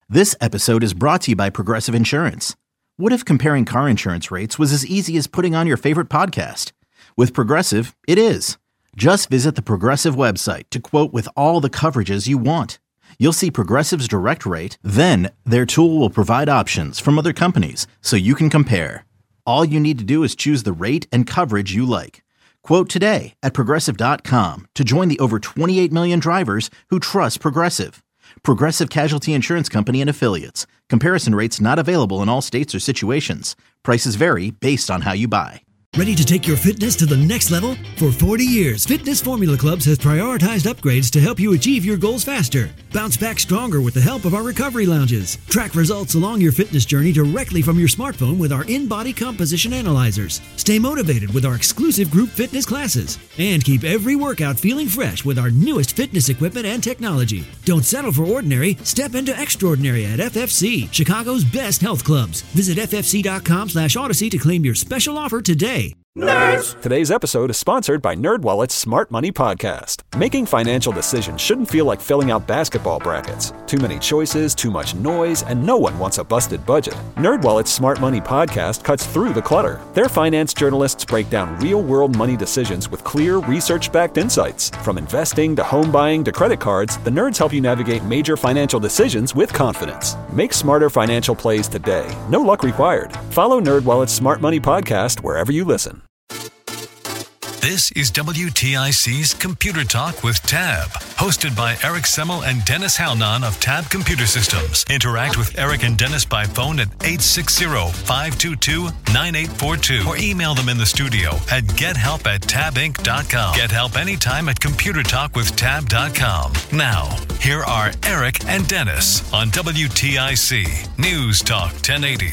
This episode is brought to you by Progressive Insurance. What if comparing car insurance rates was as easy as putting on your favorite podcast? With Progressive, it is. Just visit the Progressive website to quote with all the coverages you want. You'll see Progressive's direct rate, then their tool will provide options from other companies so you can compare. All you need to do is choose the rate and coverage you like. Quote today at Progressive.com to join the over 28 million drivers who trust Progressive. Progressive Casualty Insurance Company and Affiliates. Comparison rates not available in all states or situations. Prices vary based on how you buy. Ready to take your fitness to the next level? For 40 years, Fitness Formula Clubs has prioritized upgrades to help you achieve your goals faster. Bounce back stronger with the help of our recovery lounges. Track results along your fitness journey directly from your smartphone with our in-body composition analyzers. Stay motivated with our exclusive group fitness classes. And keep every workout feeling fresh with our newest fitness equipment and technology. Don't settle for ordinary. Step into extraordinary at FFC, Chicago's best health clubs. Visit ffc.com/Odyssey to claim your special offer today. Nerds! Today's episode is sponsored by NerdWallet's Smart Money Podcast. Making financial decisions shouldn't feel like filling out basketball brackets. Too many choices, too much noise, and no one wants a busted budget. NerdWallet's Smart Money Podcast cuts through the clutter. Their finance journalists break down real-world money decisions with clear, research-backed insights. From investing to home buying to credit cards, the nerds help you navigate major financial decisions with confidence. Make smarter financial plays today. No luck required. Follow NerdWallet's Smart Money Podcast wherever you listen. This is WTIC's Computer Talk with Tab, hosted by Eric Semmel and Dennis Halnon of Tab Computer Systems. Interact with Eric and Dennis by phone at 860-522-9842 or email them in the studio at gethelp@tabinc.com. Get help anytime at computertalkwithtab.com. Now, here are Eric and Dennis on WTIC News Talk 1080.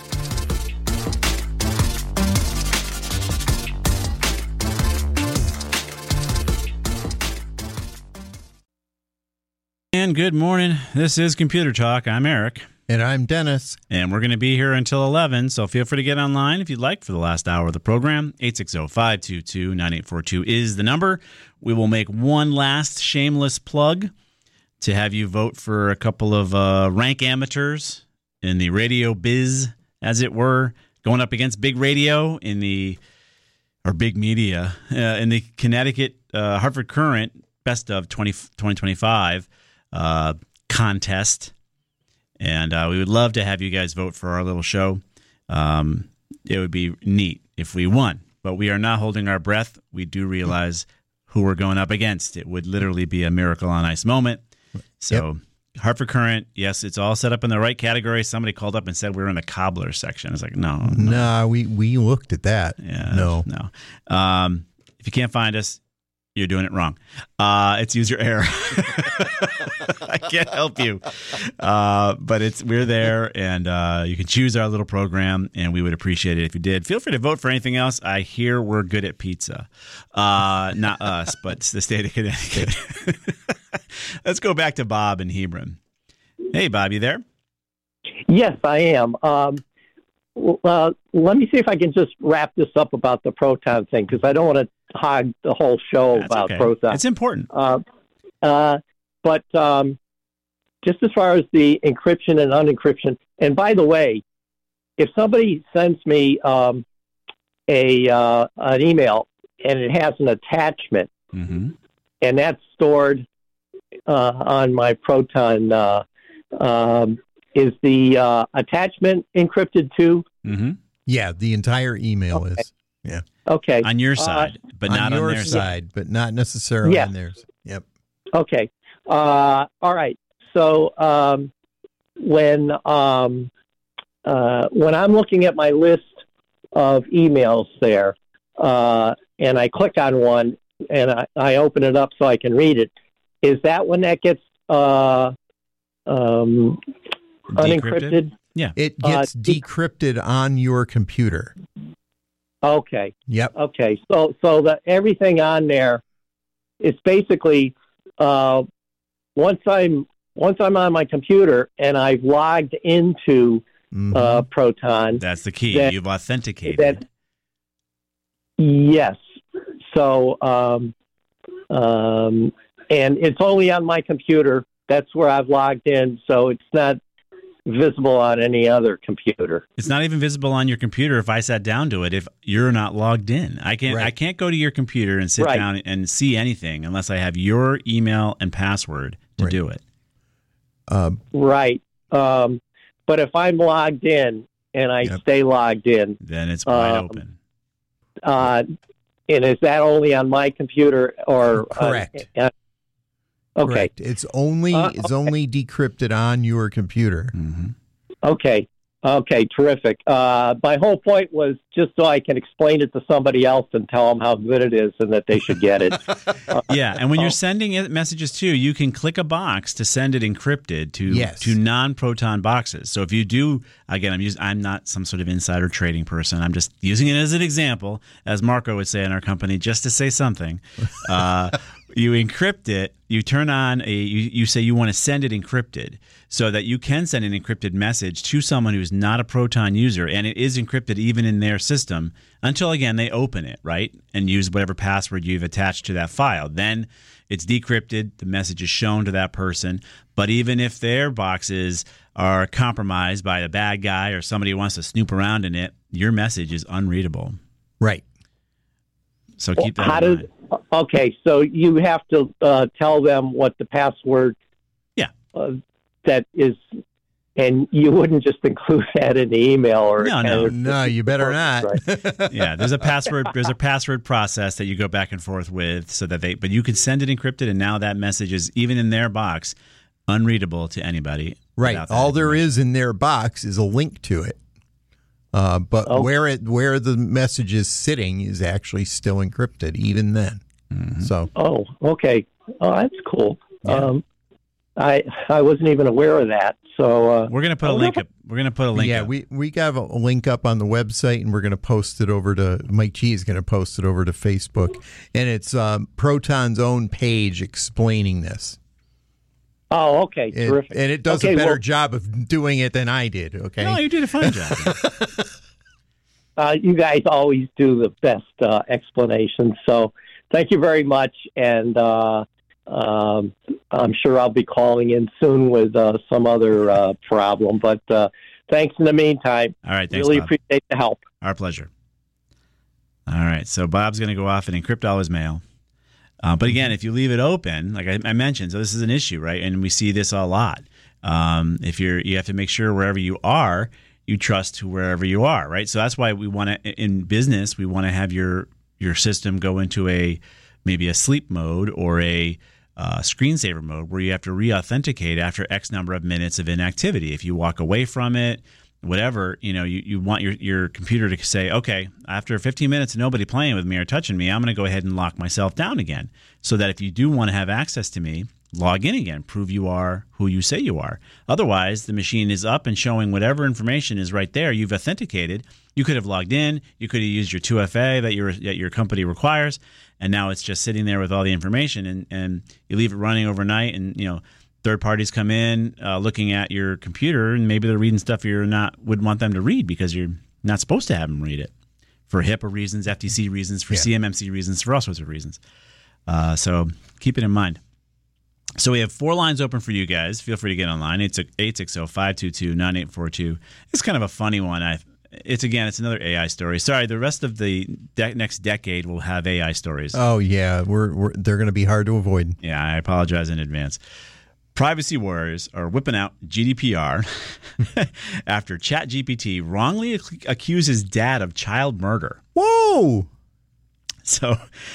And good morning. This is Computer Talk. I'm Eric. And I'm Dennis. And we're going to be here until 11, so feel free to get online if you'd like for the last hour of the program. 860-522-9842 is the number. We will make one last shameless plug to have you vote for a couple of rank amateurs in the radio biz, as it were, going up against big radio or big media in the Connecticut Hartford Courant Best of 2025 contest, and we would love to have you guys vote for our little show. It would be neat if we won, but we are not holding our breath. We do realize who we're going up against. It would literally be a miracle on ice moment. So Hartford Courant, yes, it's all set up in the right category. Somebody called up and said we were in the cobbler section. It's like, no. We looked at that. Yeah, no. If you can't find us, you're doing it wrong. It's user error. I can't help you. But we're there, and you can choose our little program, and we would appreciate it if you did. Feel free to vote for anything else. I hear we're good at pizza. Not us, but the state of Connecticut. Let's go back to Bob in Hebron. Hey, Bob, you there? Yes, I am. Let me see if I can just wrap this up about the Proton thing, because I don't want to hog the whole show about Proton. It's important. But just as far as the encryption and unencryption, and by the way, if somebody sends me an email and it has an attachment, and that's stored on my Proton, is the attachment encrypted too? Mm-hmm. Yeah, the entire email is. Yeah. Okay. On your side, but not on their side, but not necessarily on theirs. Yep. Okay. All right. So when I'm looking at my list of emails there, and I click on one and I open it up so I can read it, is that when that gets unencrypted? Yeah. It gets decrypted on your computer. Okay. Yep. Okay. So everything on there, it's basically once I'm on my computer and I've logged into Proton. That's the key. You've authenticated. Yes. So and it's only on my computer. That's where I've logged in. So it's not visible on any other computer. It's not even visible on your computer if I sat down to it if you're not logged in. I can't go to your computer and sit down and see anything unless I have your email and password to do it. Right. But if I'm logged in and I stay logged in, then it's wide open. And is that only on my computer or correct? Okay. Correct. It's only decrypted on your computer. Mm-hmm. Okay. Okay. Terrific. My whole point was just so I can explain it to somebody else and tell them how good it is and that they should get it. Yeah, and when you're sending messages too, you can click a box to send it encrypted to non-Proton boxes. So if you do, again, I'm not some sort of insider trading person. I'm just using it as an example, as Marco would say in our company, just to say something. You encrypt it. You turn on you say you want to send it encrypted so that you can send an encrypted message to someone who's not a Proton user, and it is encrypted even in their system until, again, they open it, right, and use whatever password you've attached to that file. Then it's decrypted. The message is shown to that person. But even if their boxes are compromised by a bad guy or somebody who wants to snoop around in it, your message is unreadable. Right. So keep that in mind. Okay, so you have to tell them what the password that is, and you wouldn't just include that in the email or no, you better not. Right. Yeah, there's a password process that you go back and forth with so that but you can send it encrypted, and now that message is, even in their box, unreadable to anybody. Right. All there is in their box is a link to it. But where the message is sitting is actually still encrypted, even then. Mm-hmm. So. Oh, okay. Oh, that's cool. Yeah. I wasn't even aware of that. So we're gonna put a link up. We're gonna put a link. Yeah, up. we got a link up on the website, and we're gonna post it over to Mike G is gonna post it over to Facebook, and it's Proton's own page explaining this. Oh, okay, terrific. And it does a better job of doing it than I did. Okay. No, you did a fine job. You guys always do the best explanations. So thank you very much. And I'm sure I'll be calling in soon with some other problem. But thanks in the meantime. All right. Thanks, really Bob. appreciate the help. Our pleasure. All right. So Bob's going to go off and encrypt all his mail. But again, if you leave it open, like I mentioned, so this is an issue, right? And we see this a lot. If you have to make sure wherever you are, you trust wherever you are, right? So that's why we want to, in business, we want to have your system go into maybe a sleep mode or a screensaver mode where you have to re-authenticate after X number of minutes of inactivity. If you walk away from it, whatever, you want your computer to say, okay, after 15 minutes of nobody playing with me or touching me, I'm going to go ahead and lock myself down again, so that if you do want to have access to me, log in again, prove you are who you say you are. Otherwise, the machine is up and showing whatever information is right there. You've authenticated. You could have logged in. You could have used your 2FA that your company requires, and now it's just sitting there with all the information, and you leave it running overnight, and third parties come in looking at your computer, and maybe they're reading stuff wouldn't want them to read because you're not supposed to have them read it for HIPAA reasons, FTC reasons, for CMMC reasons, for all sorts of reasons. So keep it in mind. So we have 4 lines open for you guys. Feel free to get online. It's 860-522-9842. It's kind of a funny one. It's another AI story. Sorry, the rest of the next decade will have AI stories. Oh yeah, they're going to be hard to avoid. Yeah, I apologize in advance. Privacy warriors are whipping out GDPR after ChatGPT wrongly accuses dad of child murder. Whoa! So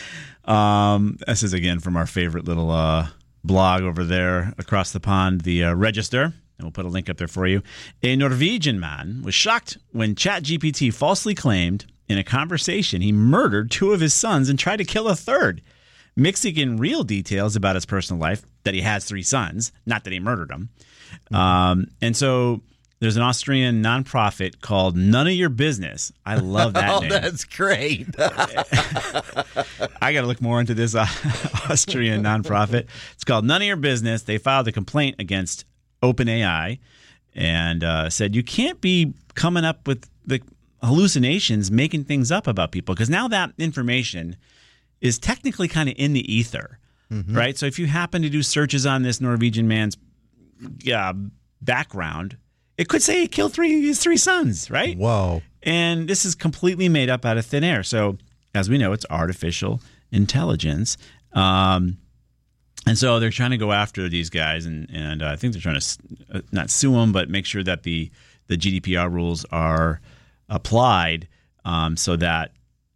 this is, again, from our favorite little blog over there across the pond, the Register. And we'll put a link up there for you. A Norwegian man was shocked when ChatGPT falsely claimed in a conversation he murdered 2 of his sons and tried to kill a third, mixing in real details about his personal life, that he has 3 sons, not that he murdered them. And so there's an Austrian nonprofit called None of Your Business. I love that name. That's great. I got to look more into this Austrian nonprofit. It's called None of Your Business. They filed a complaint against OpenAI and said, you can't be coming up with the hallucinations, making things up about people, because now that information is technically kind of in the ether, right? So if you happen to do searches on this Norwegian man's background, It could say he killed his three sons, right? Whoa. And this is completely made up out of thin air. So, as we know, it's artificial intelligence. And so they're trying to go after these guys, and I think they're trying to not sue them, but make sure that the GDPR rules are applied so that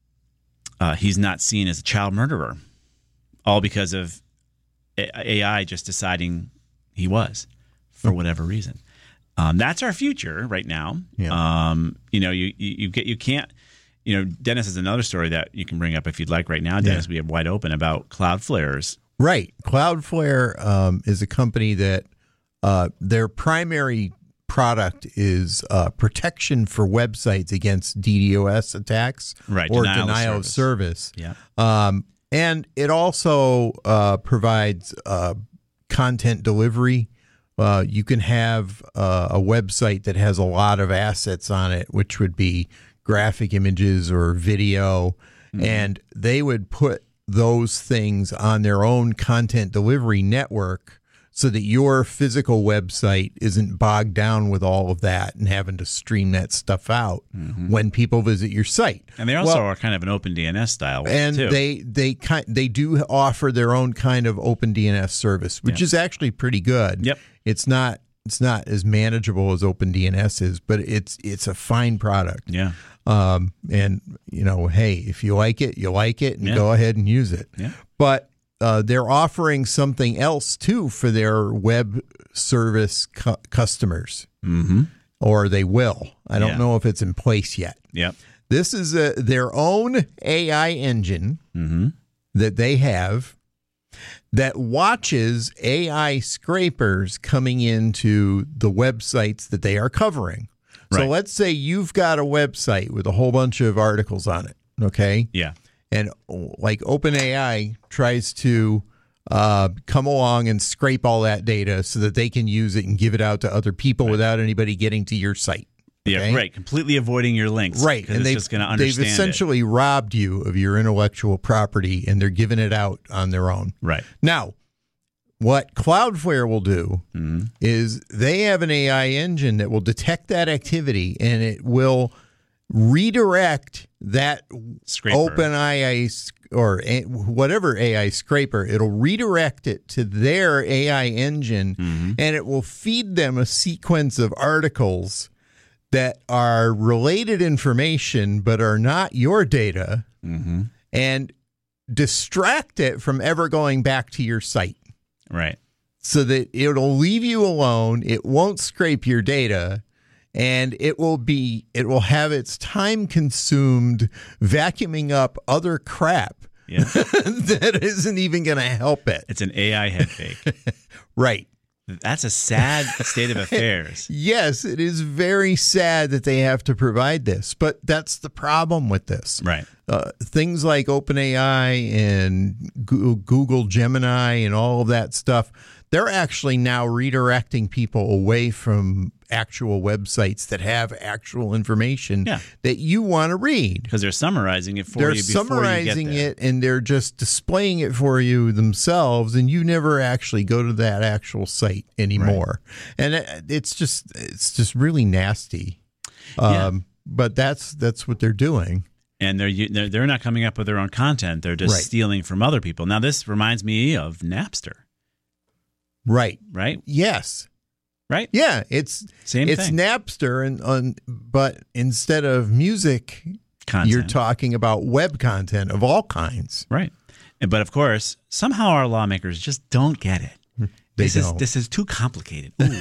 he's not seen as a child murderer, all because of AI just deciding he was for whatever reason. That's our future right now. Yeah. You can't. Dennis has another story that you can bring up if you'd like right now. Dennis, we have wide open about Cloudflare's. Right. Cloudflare is a company that their primary product is protection for websites against DDoS attacks or denial of service. Yeah. And it also provides content delivery. You can have a website that has a lot of assets on it, which would be graphic images or video, and they would put those things on their own content delivery network so that your physical website isn't bogged down with all of that and having to stream that stuff out when people visit your site. And they also are kind of an open DNS style and too. They do offer their own kind of open DNS service, which is actually pretty good. Yep. It's not as manageable as open DNS is, but it's a fine product. Yeah. And hey, if you like it, and go ahead and use it. Yeah. But they're offering something else too for their web service customers, or they will. I don't know if it's in place yet. Yep. This is their own AI engine that they have that watches AI scrapers coming into the websites that they are covering. So let's say you've got a website with a whole bunch of articles on it, okay? Yeah. And like OpenAI tries to come along and scrape all that data so that they can use it and give it out to other people without anybody getting to your site. Okay? Yeah, right. Completely avoiding your links. Right. And it's just going to understand they've essentially robbed you of your intellectual property, and they're giving it out on their own. Right. Now, what Cloudflare will do is they have an AI engine that will detect that activity, and it will redirect that Scraper. OpenAI or whatever AI scraper. It'll redirect it to their AI engine, and it will feed them a sequence of articles that are related information but are not your data, and distract it from ever going back to your site. Right. So that it'll leave you alone, it won't scrape your data, and it will have its time consumed vacuuming up other crap that isn't even going to help it. It's an AI head fake. Right. That's a sad state of affairs. Yes, it is very sad that they have to provide this, but that's the problem with this. Right. Things like OpenAI and Google Gemini and all of that stuff, they're actually now redirecting people away from actual websites that have actual information that you want to read. Because they're summarizing it for you before summarizing you get there. it, and they're just displaying it for you themselves, and you never actually go to that actual site anymore. Right. And it's just really nasty. But that's what they're doing. And they're not coming up with their own content. They're just stealing from other people. Now, this reminds me of Napster. Right. Right? Yes. Right? Yeah, it's thing. Napster, but instead of music content, you're talking about web content of all kinds. Right. But of course, somehow our lawmakers just don't get it. This is too complicated. Ooh,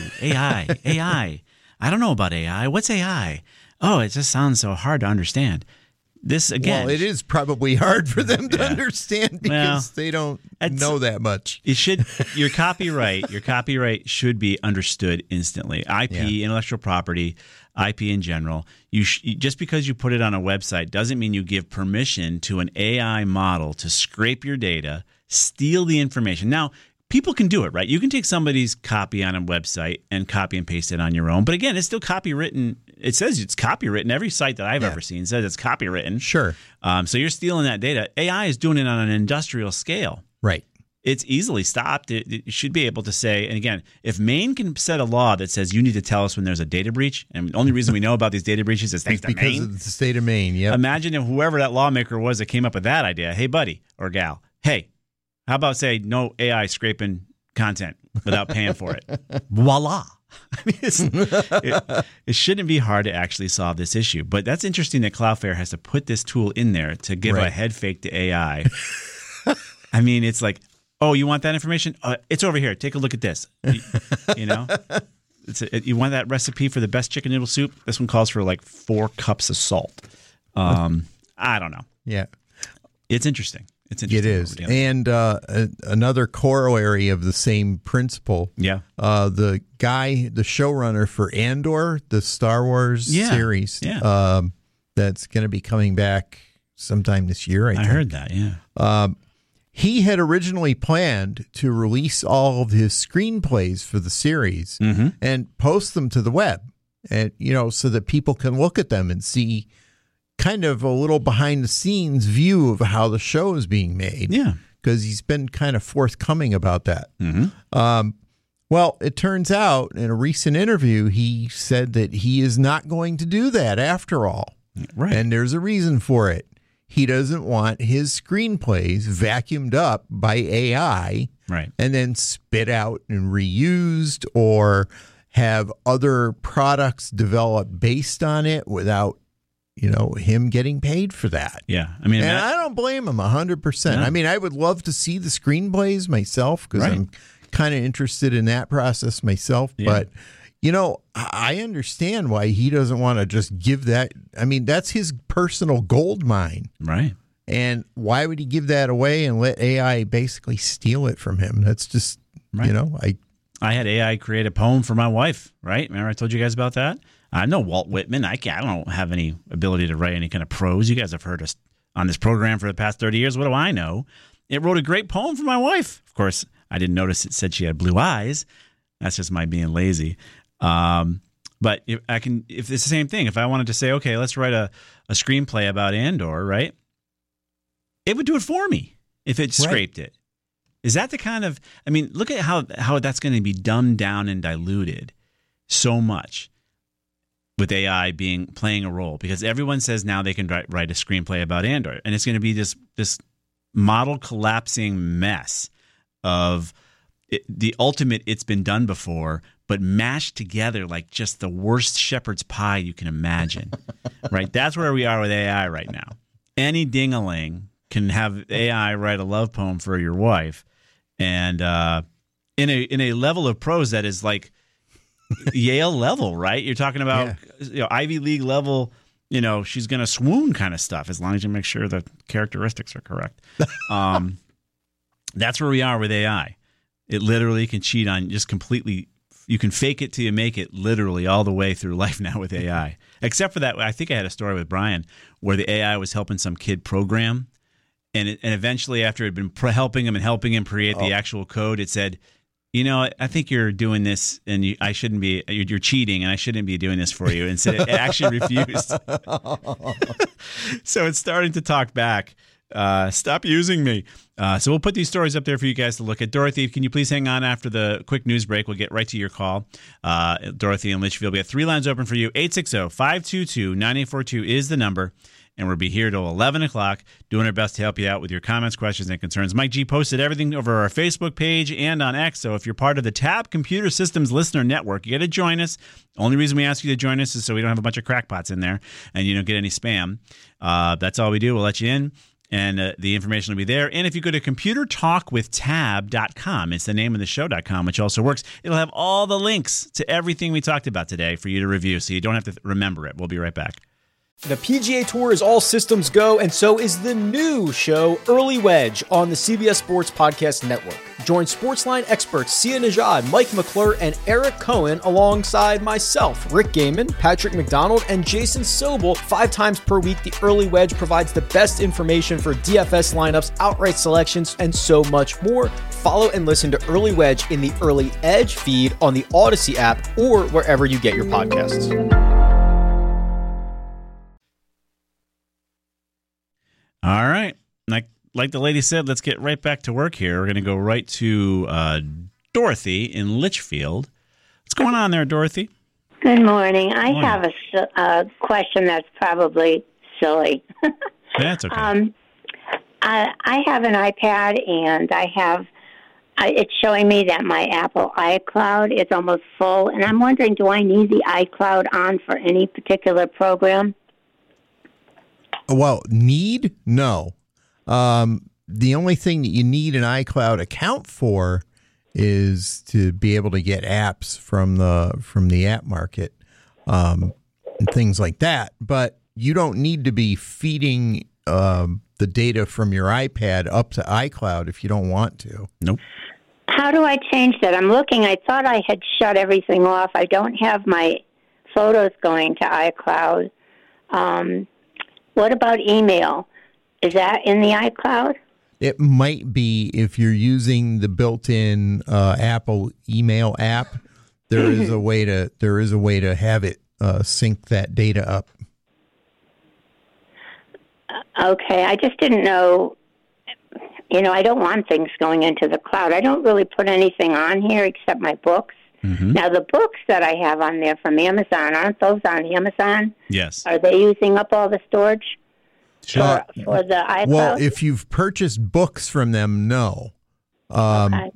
AI. I don't know about AI. What's AI? Oh, it just sounds so hard to understand. This again. Well, it is probably hard for them to understand because they don't know that much. It should. Your copyright should be understood instantly. IP, intellectual property, IP in general. Just because you put it on a website doesn't mean you give permission to an AI model to scrape your data, steal the information. Now, people can do it, right? You can take somebody's copy on a website and copy and paste it on your own. But again, it's still copywritten. It says it's copywritten. Every site that I've ever seen says it's copywritten. Sure. So you're stealing that data. AI is doing it on an industrial scale. Right. it's easily stopped. It should be able to say, and again, if Maine can set a law that says you need to tell us when there's a data breach, and the only reason we know about these data breaches is thanks to because Maine. of the state of Maine. Yeah. Imagine if whoever that lawmaker was that came up with that idea, hey, buddy or gal, hey, how about say no AI scraping content without paying for it? Voila. I mean, it shouldn't be hard to actually solve this issue. But that's interesting that Cloudflare has to put this tool in there to give a head fake to AI. I mean, it's like, oh, you want that information? It's over here. Take a look at this. You know, you want that recipe for the best chicken noodle soup? This one calls for like 4 cups of salt. I don't know. Yeah, it's interesting. It's interesting. It is. And another corollary of the same principle. Yeah. The showrunner for Andor, the Star Wars series, that's going to be coming back sometime this year, I think. heard that, yeah. He had originally planned to release all of his screenplays for the series and post them to the web, and so that people can look at them and see kind of a little behind the scenes view of how the show is being made. Yeah. Because he's been kind of forthcoming about that. Well, it turns out in a recent interview, he said that he is not going to do that after all. Right. And there's a reason for it. He doesn't want his screenplays vacuumed up by AI and then spit out and reused, or have other products developed based on it without him getting paid for that. Yeah. I mean, I don't blame him 100%. No. I mean, I would love to see the screenplays myself because I'm kind of interested in that process myself. Yeah. But, I understand why he doesn't want to just give that. I mean, that's his personal gold mine. Right. And why would he give that away and let AI basically steal it from him? That's just, I had AI create a poem for my wife, right? Remember I told you guys about that? I know Walt Whitman. I don't have any ability to write any kind of prose. You guys have heard us on this program for the past 30 years. What do I know? It wrote a great poem for my wife. Of course, I didn't notice it said she had blue eyes. That's just my being lazy. But if it's the same thing, if I wanted to say, okay, let's write a screenplay about Andor, right? It would do it for me if it scraped it. Is that the kind of, I mean, look at how that's going to be dumbed down and diluted so much with AI playing a role, because everyone says now they can write a screenplay about Andor, and it's going to be this model collapsing mess of the ultimate it's been done before, but mashed together like just the worst shepherd's pie you can imagine. Right? That's where we are with AI right now. Any ding-a-ling can have AI write a love poem for your wife, and in a level of prose that is like Yale level, right? You're talking about Ivy League level, she's going to swoon kind of stuff, as long as you make sure the characteristics are correct. That's where we are with AI. It literally can cheat on just completely. You can fake it till you make it, literally all the way through life now with AI. Except for that, I think I had a story with Brian where the AI was helping some kid program, and eventually after it had been helping him create the actual code, it said, I think you're doing this, and I shouldn't be. You're cheating, and I shouldn't be doing this for you. And so it actually refused. So it's starting to talk back. Stop using me. So we'll put these stories up there for you guys to look at. Dorothy, can you please hang on after the quick news break? We'll get right to your call. Dorothy in Litchfield. We have 3 lines open for you. 860-522-9842 is the number. And we'll be here till 11 o'clock doing our best to help you out with your comments, questions, and concerns. Mike G posted everything over our Facebook page and on X. So if you're part of the Tab Computer Systems Listener Network, you got to join us. The only reason we ask you to join us is so we don't have a bunch of crackpots in there and you don't get any spam. That's all we do. We'll let you in. And the information will be there. And if you go to computertalkwithtab.com, it's the name of the show.com, which also works. It'll have all the links to everything we talked about today for you to review, so you don't have to remember it. We'll be right back. The PGA Tour is all systems go, and so is the new show, Early Wedge, on the CBS Sports Podcast Network. Join Sportsline experts Sia Nejad, Mike McClure, and Eric Cohen alongside myself, Rick Gaiman, Patrick McDonald, and Jason Sobel 5 times per week. The Early Wedge provides the best information for DFS lineups, outright selections, and so much more. Follow and listen to Early Wedge in the Early Edge feed on the Odyssey app or wherever you get your podcasts. All right. like the lady said, let's get right back to work here. We're going to go right to Dorothy in Litchfield. What's going on there, Dorothy? Good morning. I have a question that's probably silly. That's okay. I have an iPad, and it's showing me that my Apple iCloud is almost full, and I'm wondering, do I need the iCloud on for any particular program? Well, no. The only thing that you need an iCloud account for is to be able to get apps from the app market and things like that. But you don't need to be feeding the data from your iPad up to iCloud if you don't want to. Nope. How do I change that? I'm looking. I thought I had shut everything off. I don't have my photos going to iCloud. What about email? Is that in the iCloud? It might be if you're using the built-in Apple email app. There is a way to have it sync that data up. Okay, I just didn't know. I don't want things going into the cloud. I don't really put anything on here except my books. Mm-hmm. Now, the books that I have on there from Amazon, aren't those on Amazon? Yes. Are they using up all the storage Sure. for the iCloud? Well, if you've purchased books from them, no. Okay.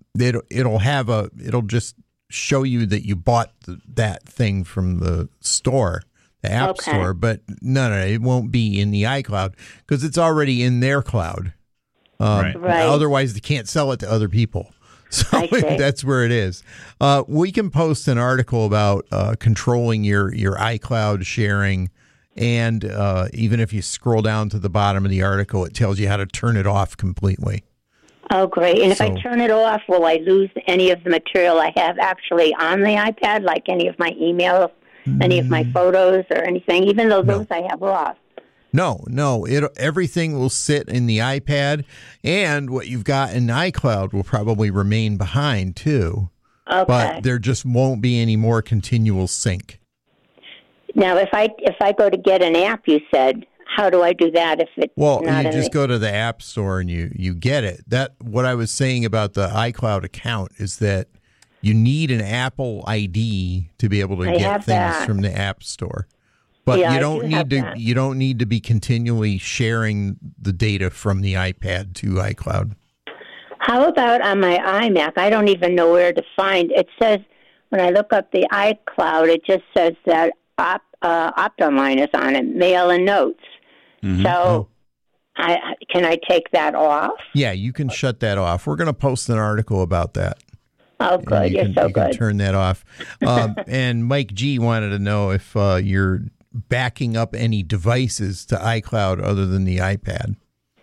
It'll just show you that you bought that thing from the store, the app store, but no, it won't be in the iCloud because it's already in their cloud. Right. Otherwise, they can't sell it to other people. So that's where it is. We can post an article about controlling your iCloud sharing. And even if you scroll down to the bottom of the article, it tells you how to turn it off completely. Oh, great. And if I turn it off, will I lose any of the material I have actually on the iPad, like any of my emails, any of my photos or anything, even though those I have off? No. Everything will sit in the iPad, and what you've got in iCloud will probably remain behind, too. Okay. But there just won't be any more continual sync. Now, if I go to get an app, you said, how do I do that if it's not you in just go to the App Store and you get it. What I was saying about the iCloud account is that you need an Apple ID to be able to get things from the App Store. But you don't need to be continually sharing the data from the iPad to iCloud. How about on my iMac? I don't even know where to find. It says when I look up the iCloud, it just says that OptiMine is on it, mail and notes. Mm-hmm. So can I take that off? Yeah, you can shut that off. We're going to post an article about that. Oh, good. You can turn that off. And Mike G wanted to know if you're backing up any devices to iCloud other than the iPad.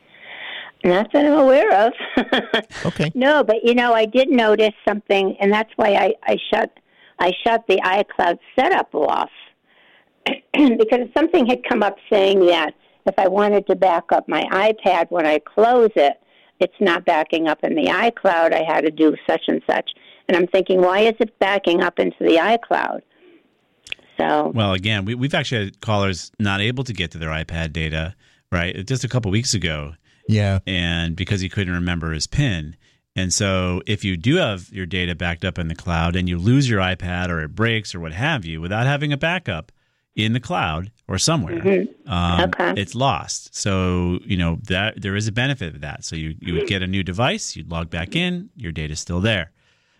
Not that I'm aware of. Okay. No, but I did notice something, and that's why I shut the iCloud setup off because something had come up saying that if I wanted to back up my iPad when I close it, it's not backing up in the iCloud. I had to do such and such. And I'm thinking, why is it backing up into the iCloud? So, well, again, we've actually had callers not able to get to their iPad data, right? Just a couple weeks ago. Yeah. And because he couldn't remember his PIN. And so if you do have your data backed up in the cloud and you lose your iPad or it breaks or what have you, without having a backup in the cloud or somewhere, it's lost. So, that there is a benefit of that. So you would get a new device, you'd log back in, your data's still there.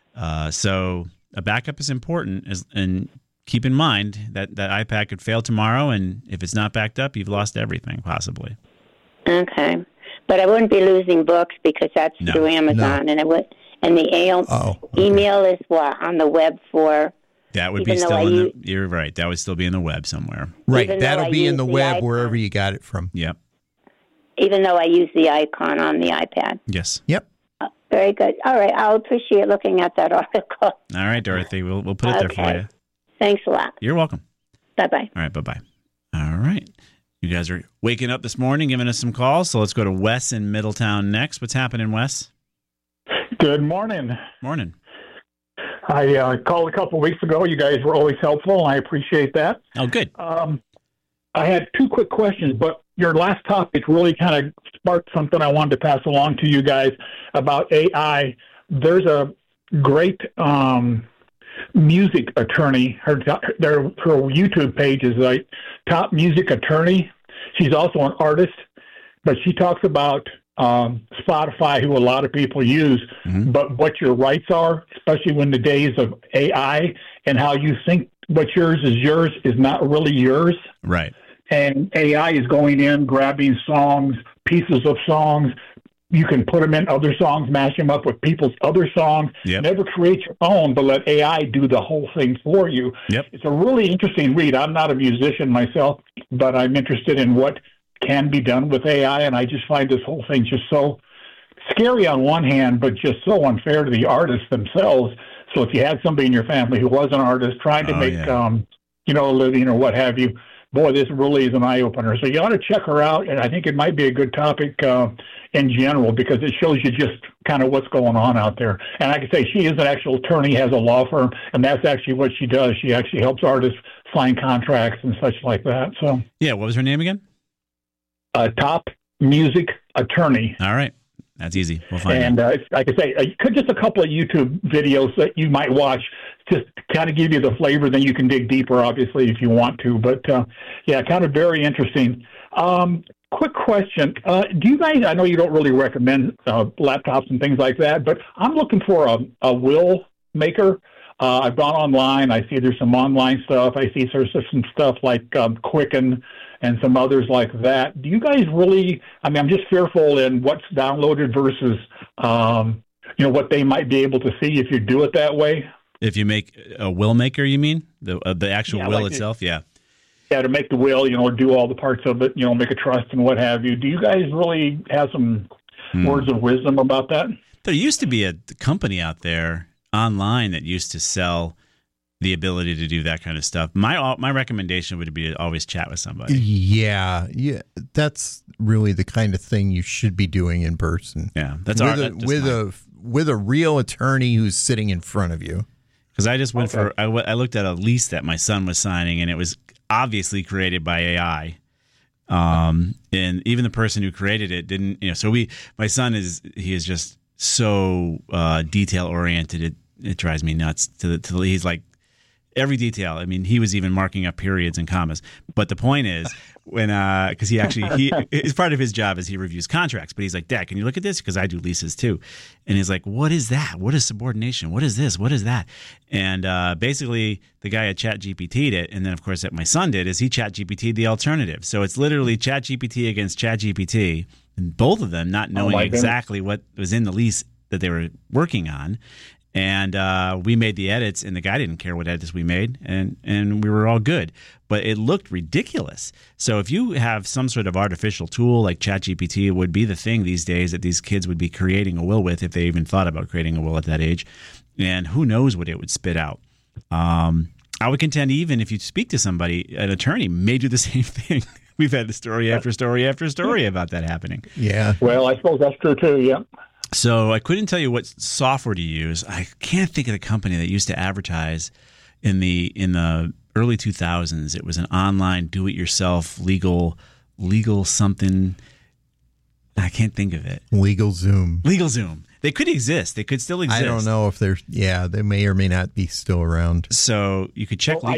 So a backup is important, and keep in mind that iPad could fail tomorrow, and if it's not backed up, you've lost everything, possibly. Okay. But I wouldn't be losing books because that's through Amazon, and the email is on the web for. That would be still you're right. That would still be in the web somewhere. Right. That'll be in the web wherever you got it from. Yep. Even though I use the icon on the iPad. Yes. Yep. Very good. All right. I'll appreciate looking at that article. All right, Dorothy. We'll put it there for you. Thanks a lot. You're welcome. Bye-bye. All right. Bye-bye. All right. You guys are waking up this morning, giving us some calls. So let's go to Wes in Middletown next. What's happening, Wes? Good morning. Morning. I called a couple of weeks ago. You guys were always helpful, and I appreciate that. Oh, good. I had two quick questions, but your last topic really kind of sparked something I wanted to pass along to you guys about AI. There's a great music attorney. Her YouTube page is like Top Music Attorney. She's also an artist, but she talks about Spotify, who a lot of people use, but what your rights are, especially in the days of AI, and how you think what yours is not really yours. Right. And AI is going in, grabbing songs, pieces of songs. You can put them in other songs, mash them up with people's other songs. Yep. Never create your own, but let AI do the whole thing for you. Yep. It's a really interesting read. I'm not a musician myself, but I'm interested in what can be done with AI, and I just find this whole thing just so scary on one hand, but just so unfair to the artists themselves. So if you had somebody in your family who was an artist trying to make a living or what have you, boy, this really is an eye-opener. So you ought to check her out, and I think it might be a good topic in general because it shows you just kind of what's going on out there. And like I say, she is an actual attorney, has a law firm, and that's actually what she does. She actually helps artists sign contracts and such like that. So yeah, what was her name again? Top Music Attorney. All right. That's easy. We'll find and like I say, just a couple of YouTube videos that you might watch just kind of give you the flavor. Then you can dig deeper, obviously, if you want to. But, kind of very interesting. Quick question. Do you guys, I know you don't really recommend laptops and things like that, but I'm looking for a will maker. I've gone online. I see there's some online stuff. I see there's some stuff like Quicken and some others like that. Do you guys really, I'm just fearful in what's downloaded versus, what they might be able to see if you do it that way. If you make a will maker, you mean? The actual will like itself? Yeah, to make the will, do all the parts of it, make a trust and what have you. Do you guys really have some words of wisdom about that? There used to be a company out there online that used to sell the ability to do that kind of stuff. My recommendation would be to always chat with somebody. Yeah, that's really the kind of thing you should be doing in person. Yeah, that's with a real attorney who's sitting in front of you. Because I just went I looked at a lease that my son was signing, and it was obviously created by AI. And even the person who created it didn't. So my son is just so detail oriented. It drives me nuts. He's like. Every detail. I mean, he was even marking up periods and commas. But the point is, when because he is part of his job is he reviews contracts. But he's like, Dad, can you look at this? Because I do leases too. And he's like, what is that? What is subordination? What is this? What is that? And basically, the guy had ChatGPT'd it, and then of course, what my son did is he ChatGPT'd the alternative. So it's literally ChatGPT against ChatGPT, and both of them not knowing exactly what was in the lease that they were working on. And we made the edits, and the guy didn't care what edits we made, and we were all good. But it looked ridiculous. So if you have some sort of artificial tool like ChatGPT, it would be the thing these days that these kids would be creating a will with if they even thought about creating a will at that age. And who knows what it would spit out. I would contend even if you speak to somebody, an attorney may do the same thing. We've had story after story after story about that happening. Yeah. Well, I suppose that's true too, yeah. So I couldn't tell you what software to use. I can't think of the company that used to advertise in the early 2000s. It was an online do-it-yourself legal something. I can't think of it. LegalZoom. They could exist. They could still exist. I don't know if they may or may not be still around. So you could check LegalZoom.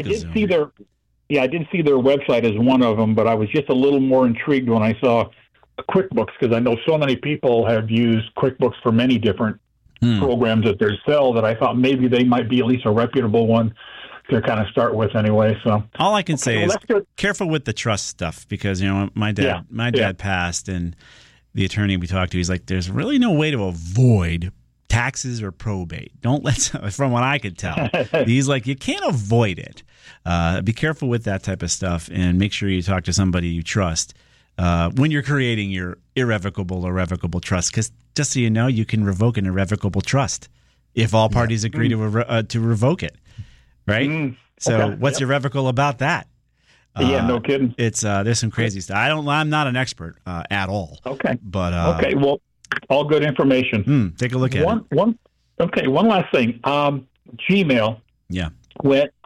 I did see their website as one of them, but I was just a little more intrigued when I saw QuickBooks, because I know so many people have used QuickBooks for many different programs that they sell that I thought maybe they might be at least a reputable one to kind of start with anyway. So all I can say is careful with the trust stuff, because my dad passed, and the attorney we talked to, he's like, there's really no way to avoid taxes or probate. Don't let, from what I could tell, he's like, you can't avoid it. Be careful with that type of stuff, and make sure you talk to somebody you trust when you're creating your irrevocable trust, because just so you know, you can revoke an irrevocable trust if all parties agree to revoke it, right? So what's irrevocable about that? No kidding. It's there's some crazy stuff. I'm not an expert at all. Okay, but well, all good information. Take a look at it. One last thing. Gmail. Yeah. When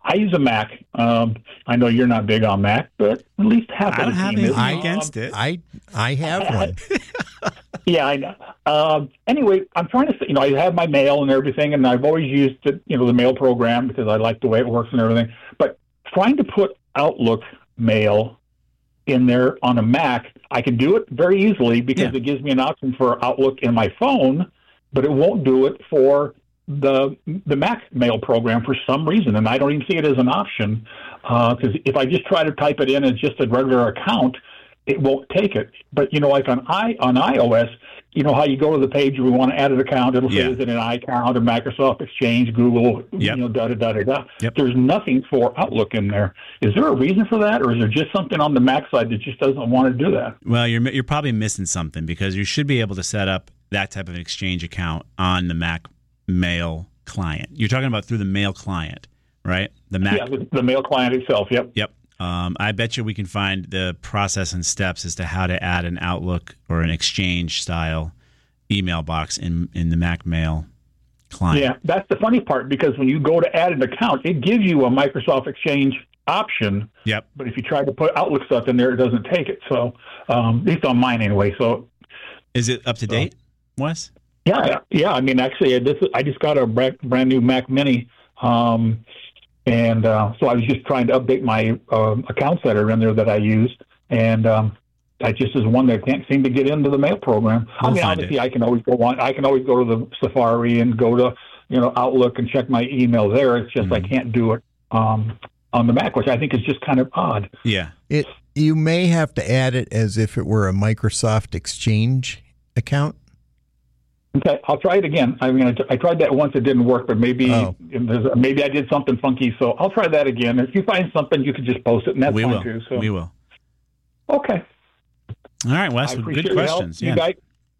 I use a Mac. I know you're not big on Mac, but at least half I of don't the have team is. anything against it. I have one. Yeah, I know. Anyway, I'm trying to, I have my mail and everything, and I've always used the mail program because I like the way it works and everything. But trying to put Outlook mail in there on a Mac, I can do it very easily because it gives me an option for Outlook in my phone, but it won't do it for the Mac mail program for some reason, and I don't even see it as an option because if I just try to type it in as just a regular account, it won't take it. But like on iOS, how you go to the page we want to add an account, it'll say is it an iCloud or Microsoft Exchange, Google, Yep. There's nothing for Outlook in there. Is there a reason for that, or is there just something on the Mac side that just doesn't want to do that? Well, you're probably missing something because you should be able to set up that type of an Exchange account on the Mac Mail client. You're talking about through the Mail client, right? The Mac. Yeah, the Mail client itself. Yep. I bet you we can find the process and steps as to how to add an Outlook or an Exchange style email box in the Mac Mail client. Yeah, that's the funny part because when you go to add an account, it gives you a Microsoft Exchange option. Yep. But if you try to put Outlook stuff in there, it doesn't take it. So at least on mine anyway. So is it up to date, Wes? Yeah. I mean, actually, I just got a brand new Mac Mini. And so I was just trying to update my accounts that are in there that I use, and I just is one that can't seem to get into the mail program. Obviously, I can always go on. I can always go to the Safari and go to Outlook and check my email there. It's just I can't do it on the Mac, which I think is just kind of odd. Yeah, you may have to add it as if it were a Microsoft Exchange account. Okay, I'll try it again. I mean, I tried that once; it didn't work, but maybe I did something funky. So I'll try that again. If you find something, you can just post it, and that's fine too. So we will. Okay. All right, Wes. Good questions. You guys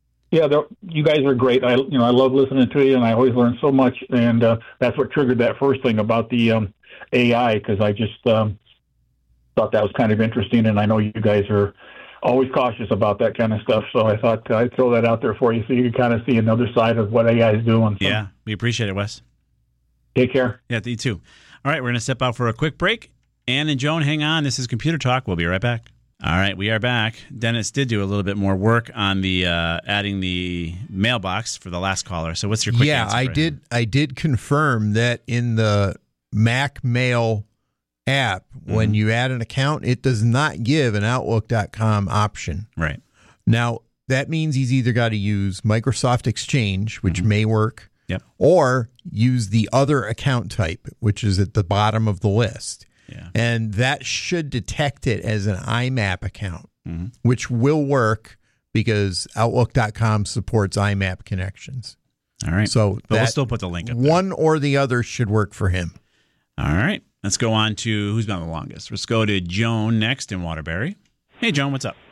are great. I love listening to you, and I always learn so much. And that's what triggered that first thing about the AI because I just thought that was kind of interesting, and I know you guys are always cautious about that kind of stuff. So I thought I'd throw that out there for you so you can kind of see another side of what AI is doing. So. Yeah, we appreciate it, Wes. Take care. Yeah, you too. All right, we're going to step out for a quick break. Ann and Joan, hang on. This is Computer Talk. We'll be right back. All right, we are back. Dennis did do a little bit more work on the adding the mailbox for the last caller. So what's your quick answer? Yeah, I did confirm that in the Mac Mail app, when you add an account, it does not give an Outlook.com option. Right. Now, that means he's either got to use Microsoft Exchange, which may work, or use the other account type, which is at the bottom of the list. Yeah. And that should detect it as an IMAP account, which will work because Outlook.com supports IMAP connections. All right. So we'll still put the link up there. One or the other should work for him. All right. Let's go on to who's been the longest. Let's go to Joan next in Waterbury. Hey, Joan, what's up?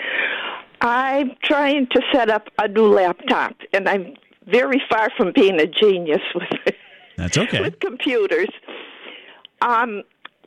I'm trying to set up a new laptop, and I'm very far from being a genius with That's okay. with computers. I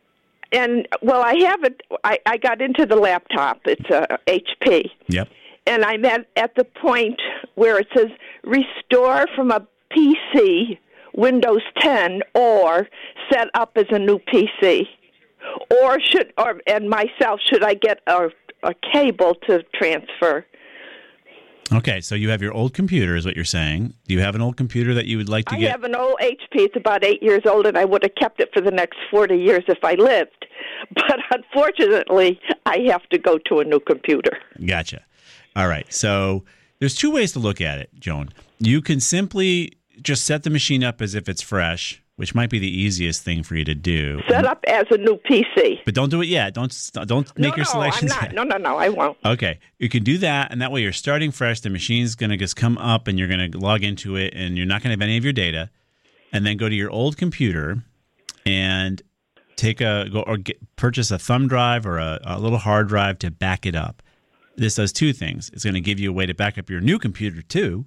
have it. I got into the laptop. It's a HP. Yep. And I'm at the point where it says restore from a PC, Windows 10, or set up as a new PC. Should I get a cable to transfer? Okay, so you have your old computer is what you're saying. Do you have an old computer that you would like to get? I have an old HP. It's about 8 years old, and I would have kept it for the next 40 years if I lived. But unfortunately, I have to go to a new computer. Gotcha. All right, so there's two ways to look at it, Joan. You can simply just set the machine up as if it's fresh, which might be the easiest thing for you to do. Set up as a new PC. But don't do it yet. Don't make your selections yet. No, I won't. Okay. You can do that, and that way you're starting fresh. The machine's going to just come up, and you're going to log into it, and you're not going to have any of your data. And then go to your old computer and purchase a thumb drive or a little hard drive to back it up. This does two things. It's going to give you a way to back up your new computer, too.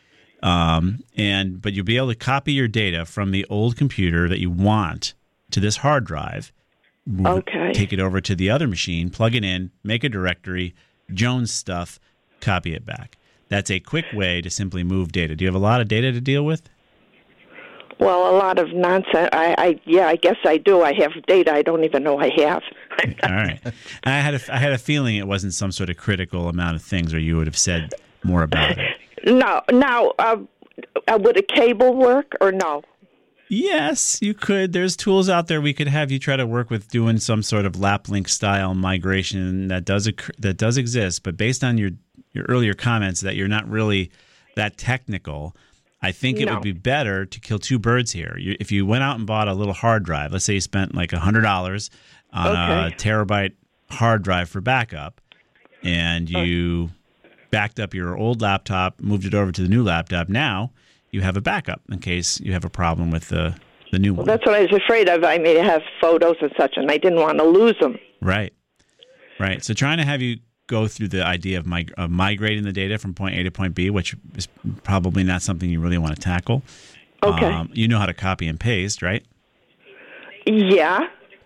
But you'll be able to copy your data from the old computer that you want to this hard drive. Okay. Take it over to the other machine, plug it in, make a directory, Jones stuff, copy it back. That's a quick way to simply move data. Do you have a lot of data to deal with? Well, a lot of nonsense. I guess I do. I have data I don't even know I have. All right. I had a feeling it wasn't some sort of critical amount of things, or you would have said more about it. No. Now, would a cable work or no? Yes, you could. There's tools out there we could have you try to work with doing some sort of LapLink style migration that does exist, but based on your earlier comments that you're not really that technical, I think it would be better to kill two birds here. If you went out and bought a little hard drive, let's say you spent like $100 on a terabyte hard drive for backup, and you backed up your old laptop, moved it over to the new laptop, now you have a backup in case you have a problem with the new one. Well, that's what I was afraid of. I may have photos and such, and I didn't want to lose them. Right. So trying to have you go through the idea of migrating the data from point A to point B, which is probably not something you really want to tackle. Okay. You know how to copy and paste, right? Yeah.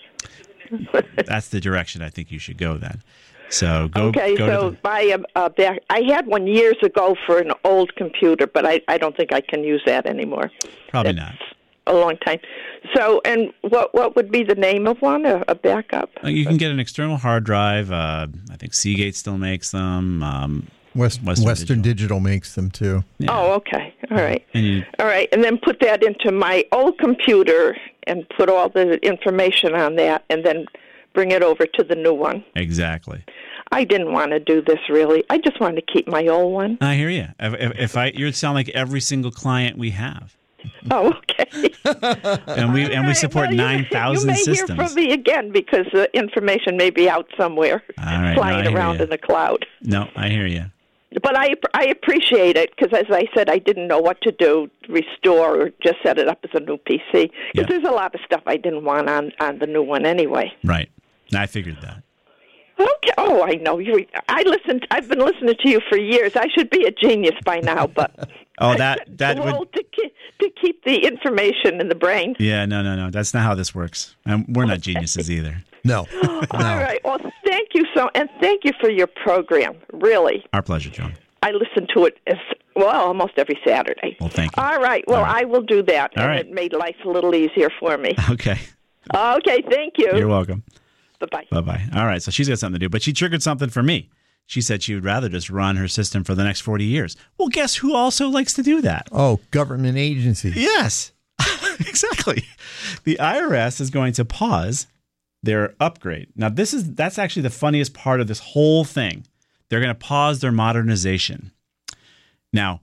That's the direction I think you should go then. So go. Okay, so buy a back. I had one years ago for an old computer, but I don't think I can use that anymore. Probably not. A long time. So, and what would be the name of one? A backup? You can get an external hard drive. I think Seagate still makes them. Western Digital makes them too. Yeah. Oh, okay. All right. All right, and then put that into my old computer and put all the information on that, and then bring it over to the new one. Exactly. I didn't want to do this really. I just wanted to keep my old one. I hear you. You'd sound like every single client we have. Oh, okay. and we support 9,000 systems. You may hear from me again because the information may be out somewhere, flying around in the cloud. No, I hear you. But I appreciate it because, as I said, I didn't know what to do, restore, or just set it up as a new PC. Because there's a lot of stuff I didn't want on the new one anyway. Right. I figured that. Okay. Oh, I know you. I've been listening to you for years. I should be a genius by now, but that would to keep the information in the brain. Yeah, no. That's not how this works. And we're not geniuses either. No. All right. Well, thank you thank you for your program. Really. Our pleasure, Joan. I listen to it almost every Saturday. Well, thank you. All right. Well, I will do that. All right. It made life a little easier for me. Okay. Okay. Thank you. You're welcome. Bye-bye. Bye-bye. All right, so she's got something to do, but she triggered something for me. She said she would rather just run her system for the next 40 years. Well, guess who also likes to do that? Oh, government agencies. Yes, exactly. The IRS is going to pause their upgrade. Now, that's actually the funniest part of this whole thing. They're going to pause their modernization. Now,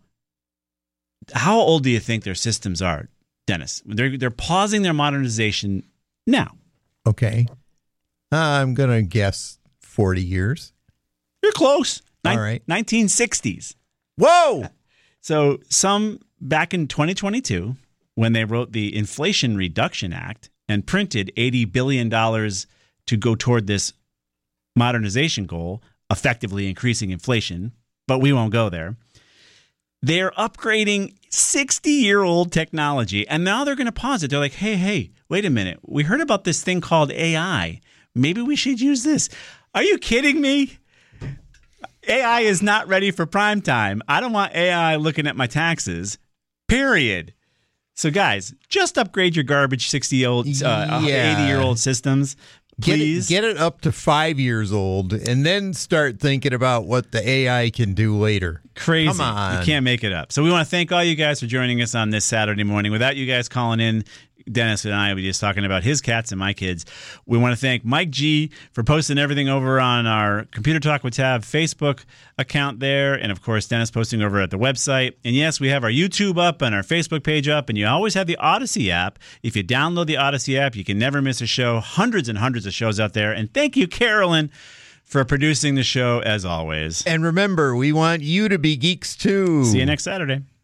how old do you think their systems are, Dennis? They're pausing their modernization now. Okay. I'm going to guess 40 years. You're close. All right. 1960s. Whoa! So back in 2022, when they wrote the Inflation Reduction Act and printed $80 billion to go toward this modernization goal, effectively increasing inflation, but we won't go there. They're upgrading 60-year-old technology, and now they're going to pause it. They're like, hey, wait a minute. We heard about this thing called AI. Maybe we should use this. Are you kidding me? AI is not ready for prime time. I don't want AI looking at my taxes, period. So, guys, just upgrade your garbage 80-year-old systems. Please. Get it up to 5 years old and then start thinking about what the AI can do later. Crazy. Come on. You can't make it up. So we want to thank all you guys for joining us on this Saturday morning. Without you guys calling in, Dennis and I will be just talking about his cats and my kids. We want to thank Mike G for posting everything over on our Computer Talk with Tab Facebook account there. And, of course, Dennis posting over at the website. And, yes, we have our YouTube up and our Facebook page up. And you always have the Odyssey app. If you download the Odyssey app, you can never miss a show. Hundreds and hundreds of shows out there. And thank you, Carolyn, for producing the show as always. And remember, we want you to be geeks, too. See you next Saturday.